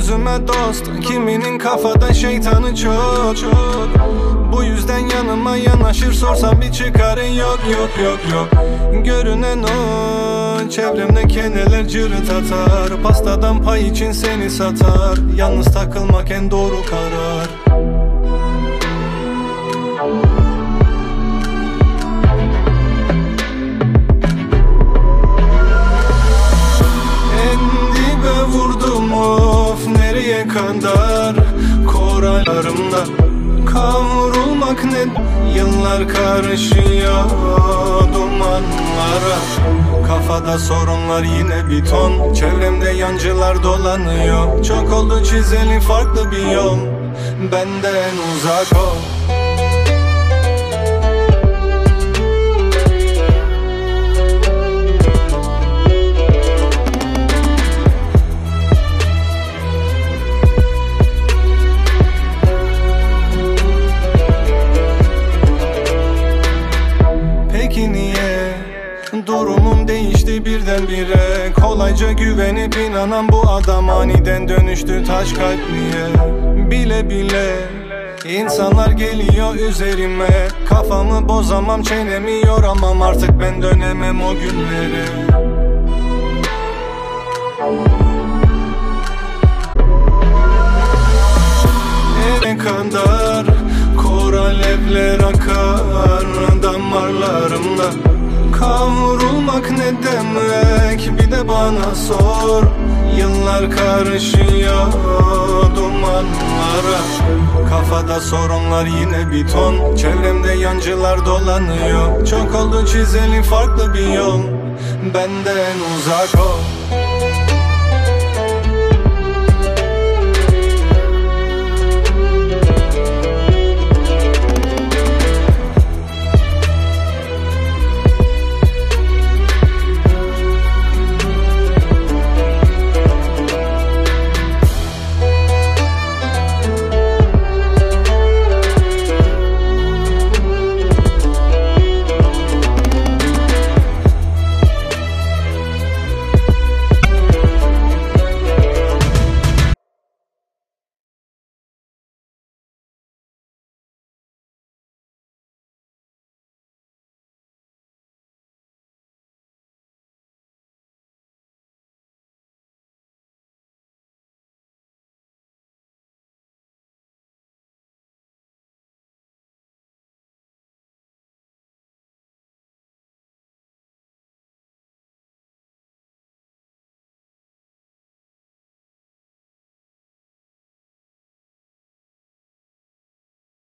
gözüme dost, kiminin kafada şeytanı çok. Bu yüzden yanıma yanaşır, sorsam bir çıkarın yok. Görünen o, çevremde keneler cırıt atar. Pastadan pay için seni satar. Yalnız takılmak en doğru karar. En dibe vurdum, of nereye kadar? Korallarımda kavrulmak ne? Yıllar karışıyor dumanlara. Kafada sorunlar yine bir ton. Çevremde yancılar dolanıyor. Çok oldu çizeli farklı bir yol. Benden uzak ol. Peki niye durumum değişti birdenbire? Kolayca güvenip inanan bu adam aniden dönüştü taş kalpliye. Bile bile insanlar geliyor üzerime. Kafamı bozamam, çenemi yoramam, artık ben dönemem o günlere. Ne kadar koral evler akar damarlarımda. Kavrulmak ne demek, bir de bana sor. Yıllar karışıyor dumanlara. Kafada sorunlar yine bir ton. Çevremde yancılar dolanıyor. Çok oldu çizeli farklı bir yol. Benden uzak ol.